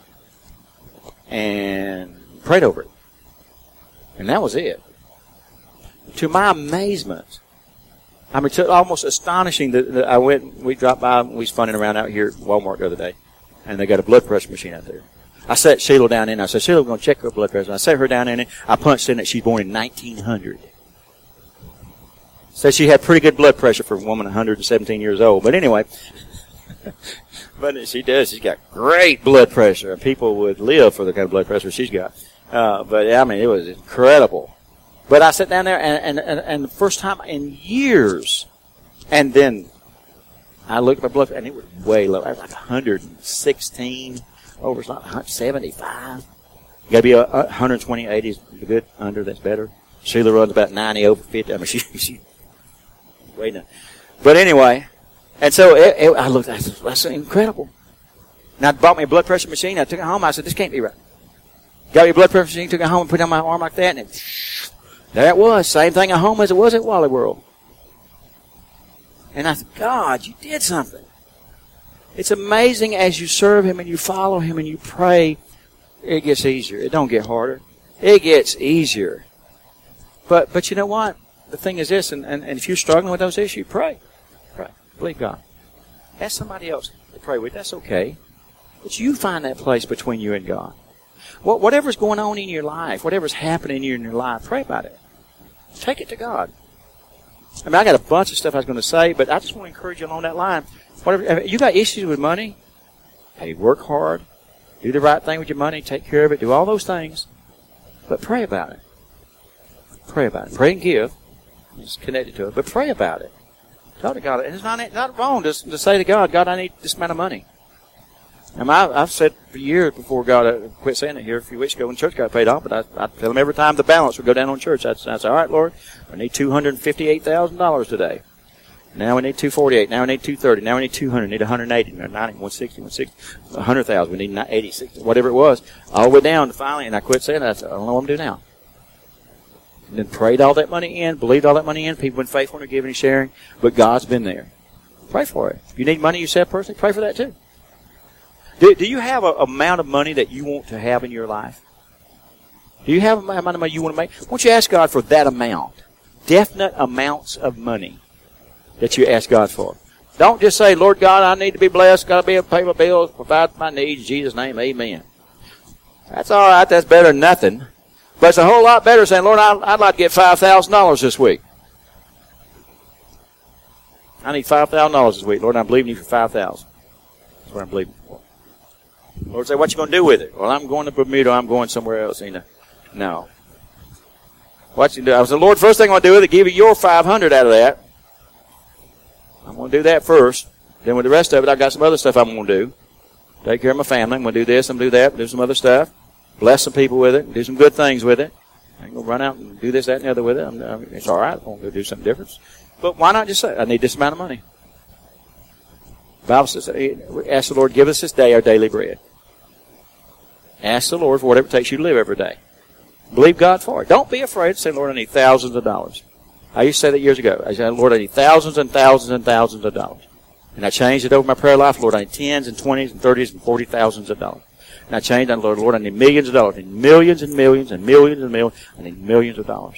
And prayed over it. And that was it. To my amazement, I mean, it's almost astonishing that, that I went, we dropped by, we was funning around out here at Walmart the other day, and they got a blood pressure machine out there. I sat Sheila down in it. I said, Sheila, we're going to check her blood pressure. And I sat her down in it. I punched in it. She's born in nineteen hundred. Said she had pretty good blood pressure for a woman one hundred seventeen years old. But anyway, but she does. She's got great blood pressure. People would live for the kind of blood pressure she's got. Uh, but, I mean, it was incredible. But I sat down there, and, and, and, and the first time in years, and then I looked at my blood pressure, and it was way low. I was like one hundred sixteen over, it's not one hundred seventy-five. You got to be a, a one hundred twenty, eighty is good, under, that's better. Sheila runs about ninety over fifty. I mean, she, she wait now. But anyway, and so it, it, I looked, I said, that's incredible. And I bought me a blood pressure machine. I took it home. I said, this can't be right. Got me a blood pressure machine, took it home and put it on my arm like that, and it, there it was. Same thing at home as it was at Wally World. And I said, God, you did something. It's amazing as you serve Him and you follow Him and you pray, it gets easier. It don't get harder. It gets easier. But but you know what? The thing is this, and, and, and if you're struggling with those issues, pray. Pray. Believe God. Ask somebody else to pray with. That's okay. But you find that place between you and God. What, whatever's going on in your life, whatever's happening in your life, pray about it. Take it to God. I mean, I got a bunch of stuff I was going to say, but I just want to encourage you along that line. Whatever you got issues with money, hey, work hard, do the right thing with your money, take care of it, do all those things, but pray about it. Pray about it. Pray and give. It's connected to it, but pray about it. Talk to God. And it's not not wrong to, to say to God, God, I need this amount of money. And I, I've said for years before God, I quit saying it here a few weeks ago when church got paid off, but I, I tell Him every time the balance would go down on church, I'd, I'd say, all right, Lord, I need two hundred fifty-eight thousand dollars today. Now we need two hundred forty-eight. Now we need two hundred thirty. Now we need two hundred. We need one hundred eighty. ninety, one hundred sixty, one hundred sixty, one hundred thousand. We need eighty, sixty, whatever it was. All the way down to finally, and I quit saying that. I said, I don't know what I'm doing now. And then prayed all that money in, believed all that money in. People been faithful in their giving and sharing, but God's been there. Pray for it. If you need money yourself personally, pray for that too. Do, do you have an amount of money that you want to have in your life? Do you have an amount of money you want to make? Why don't you ask God for that amount? Definite amounts of money that you ask God for. Don't just say, Lord God, I need to be blessed, got to be able to pay my bills, provide my needs, in Jesus' name, amen. That's all right, that's better than nothing. But it's a whole lot better saying, Lord, I'd like to get five thousand dollars this week. I need five thousand dollars this week. Lord, I'm believing you for five thousand dollars. That's what I'm believing for. Lord say, what you going to do with it? Well, I'm going to Bermuda. I'm going somewhere else. You know. No. What you do? I said, Lord, first thing I'm going to do is give you your five hundred dollars out of that. I'm going to do that first. Then with the rest of it, I got some other stuff I'm going to do. Take care of my family. I'm going to do this. I'm going to do that. Do some other stuff. Bless some people with it. Do some good things with it. I'm going to run out and do this, that, and the other with it. I'm, I mean, it's all right. I'm going to go do something different. But why not just say, I need this amount of money? The Bible says, ask the Lord, give us this day our daily bread. Ask the Lord for whatever it takes you to live every day. Believe God for it. Don't be afraid to say, Lord, I need thousands of dollars. I used to say that years ago. I said, Lord, I need thousands and thousands and thousands of dollars. And I changed it over my prayer life. Lord, I need tens and twenties and thirties and forty thousands of dollars. And I changed it. Lord, Lord, I need millions of dollars. I need millions and millions and millions and millions. I need millions of dollars.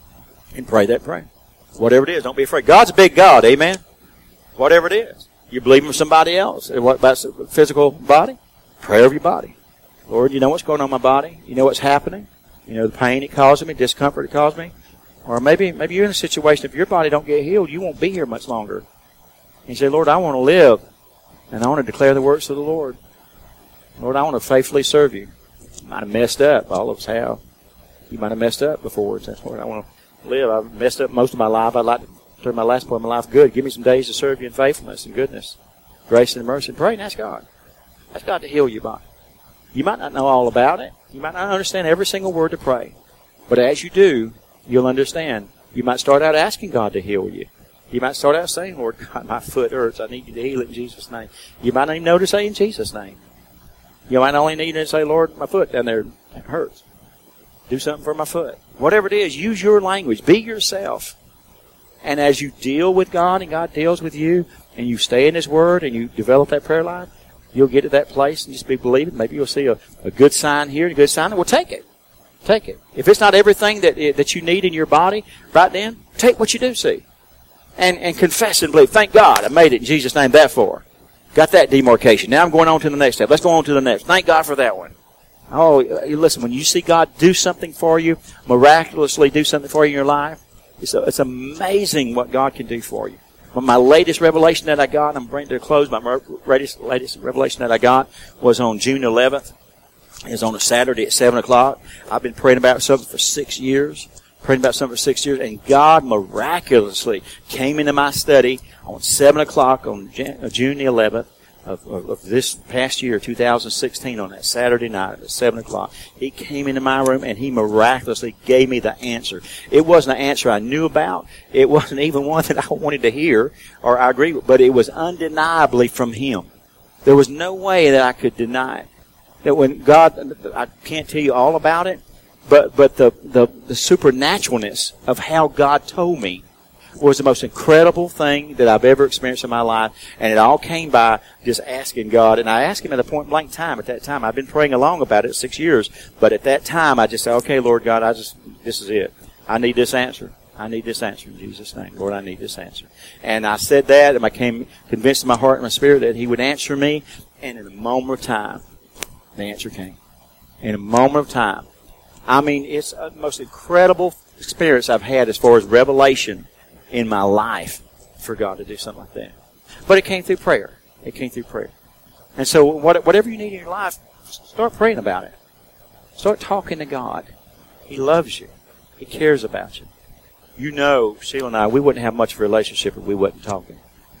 And pray that prayer. Whatever it is, don't be afraid. God's a big God, amen? Whatever it is. You believe in somebody else. What about physical body? Pray over your body. Lord, you know what's going on in my body. You know what's happening. You know the pain it causes me, discomfort it causes me. Or maybe maybe you're in a situation, if your body don't get healed, you won't be here much longer. And you say, Lord, I want to live, and I want to declare the works of the Lord. Lord, I want to faithfully serve you. You might have messed up. All of us have. You might have messed up before. That's Lord, I want to live. I've messed up most of my life. I'd like to turn my last part of my life good. Give me some days to serve you in faithfulness and goodness, grace and mercy. And pray and ask God. Ask God to heal your body. You might not know all about it. You might not understand every single word to pray. But as you do, you'll understand. You might start out asking God to heal you. You might start out saying, Lord God, my foot hurts. I need you to heal it in Jesus' name. You might not even know to say in Jesus' name. You might only need to say, Lord, my foot down there it hurts. Do something for my foot. Whatever it is, use your language. Be yourself. And as you deal with God and God deals with you, and you stay in His Word and you develop that prayer life, you'll get to that place and just be believing. Maybe you'll see a, a good sign here and a good sign there. Well, take it. Take it. If it's not everything that that you need in your body right then, take what you do see. And and confess and believe. Thank God I made it in Jesus' name that far. Got that demarcation. Now I'm going on to the next step. Let's go on to the next. Thank God for that one. Oh, listen, when you see God do something for you, miraculously do something for you in your life, it's, a, it's amazing what God can do for you. But my latest revelation that I got, and I'm bringing to a close, my latest, latest revelation that I got was on June eleventh. It was on a Saturday at seven o'clock. I've been praying about something for six years. Praying about something for six years, and God miraculously came into my study on seven o'clock on June the eleventh of, of, of this past year, two thousand sixteen, on that Saturday night at seven o'clock. He came into my room, and He miraculously gave me the answer. It wasn't an answer I knew about. It wasn't even one that I wanted to hear or I agree with, but it was undeniably from Him. There was no way that I could deny it. That when God, I can't tell you all about it, But but the, the, the supernaturalness of how God told me was the most incredible thing that I've ever experienced in my life. And it all came by just asking God. And I asked Him at a point blank time at that time. I've been praying along about it six years. But at that time, I just said, okay, Lord God, I just this is it. I need this answer. I need this answer in Jesus' name. Lord, I need this answer. And I said that, and I came convinced in my heart and my spirit that He would answer me. And in a moment of time, the answer came. In a moment of time. I mean, it's the most incredible experience I've had as far as revelation in my life for God to do something like that. But it came through prayer. It came through prayer. And so what, whatever you need in your life, start praying about it. Start talking to God. He loves you. He cares about you. You know, Sheila and I, we wouldn't have much of a relationship if we wasn't talking.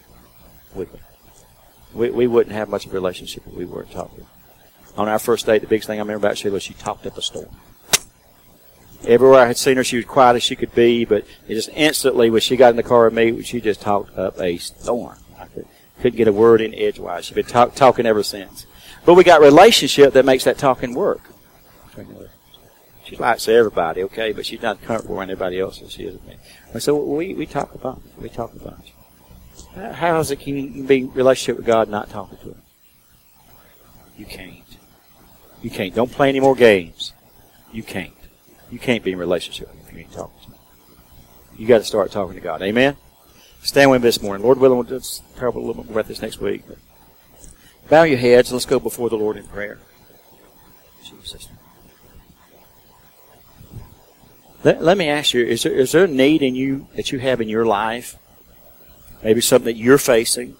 Would we? We, we wouldn't have much of a relationship if we weren't talking. On our first date, the biggest thing I remember about Sheila was she talked up a storm. Everywhere I had seen her, she was quiet as she could be, but it just instantly, when she got in the car with me, she just talked up a storm. I could, couldn't get a word in edgewise. She's been talk, talking ever since. But we got a relationship that makes that talking work. She likes everybody, okay, but she's not comfortable around everybody else as she is with me. And so we, we talk about it. We talk about it. How is it can you be in relationship with God and not talking to Him? You can't. You can't. Don't play any more games. You can't. You can't be in a relationship with Him if you ain't talking to Him. You got to start talking to God. Amen? Stand with me this morning. Lord willing, we'll just talk a little bit more about this next week. But bow your heads and let's go before the Lord in prayer. Jesus. Let, let me ask you, is there, is there a need in you that you have in your life Maybe something that you're facing.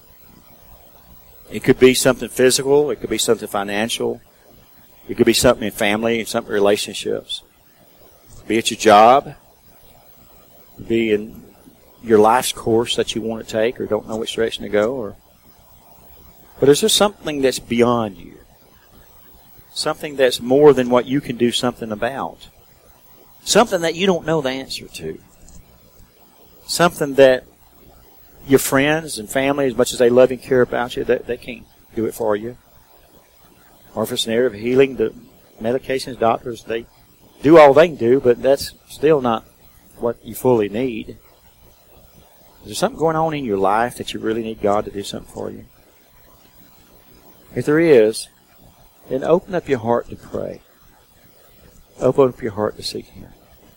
It could be something physical. It could be something financial. It could be something in family and something in relationships. Be it your job. Be in your life's course that you want to take or don't know which direction to go. Or, but is there something that's beyond you? Something that's more than what you can do something about. Something that you don't know the answer to. Something that your friends and family, as much as they love and care about you, they, they can't do it for you. Or if it's an area of healing, the medications, doctors, they do all they can do, but that's still not what you fully need. Is there something going on in your life that you really need God to do something for you? If there is, then open up your heart to pray. Open up your heart to seek Him.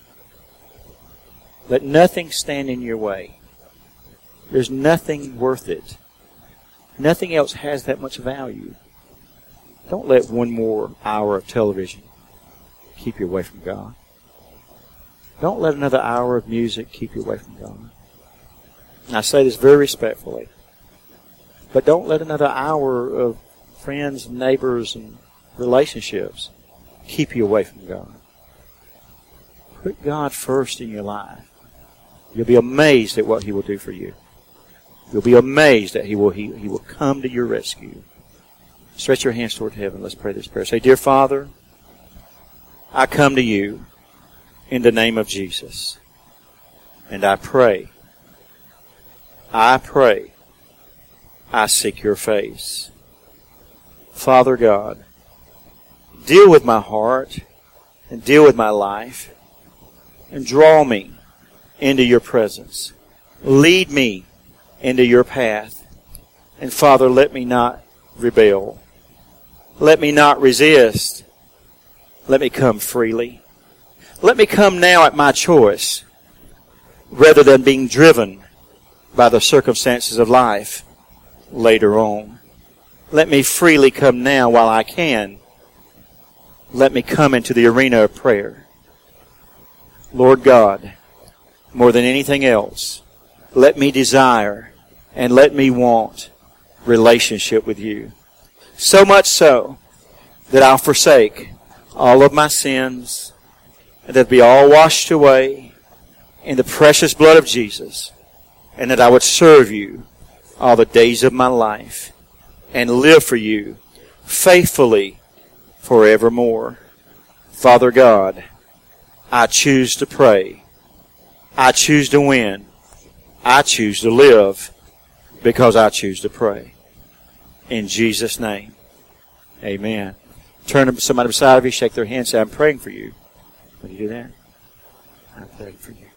Let nothing stand in your way. There's nothing worth it. Nothing else has that much value. Don't let one more hour of television keep you away from God. Don't let another hour of music keep you away from God. And I say this very respectfully. But don't let another hour of friends and neighbors and relationships keep you away from God. Put God first in your life. You'll be amazed at what He will do for you. You'll be amazed that He will He, he will come to your rescue. Stretch your hands toward heaven. Let's pray this prayer. Say, Dear Father, I come to you in the name of Jesus. And I pray, I pray, I seek your face. Father God, deal with my heart and deal with my life and draw me into your presence. Lead me into your path. And Father, let me not rebel. Let me not resist. Let me come freely. Let me come now at my choice rather than being driven by the circumstances of life later on. Let me freely come now while I can. Let me come into the arena of prayer. Lord God, more than anything else, let me desire and let me want relationship with you. So much so that I'll forsake all of my sins and that be all washed away in the precious blood of Jesus, and that I would serve you all the days of my life and live for you faithfully forevermore. Father God, I choose to pray. I choose to win. I choose to live because I choose to pray. In Jesus' name, amen. Turn to somebody beside of you, shake their hand, say, I'm praying for you. Will you do that? I'm praying for you.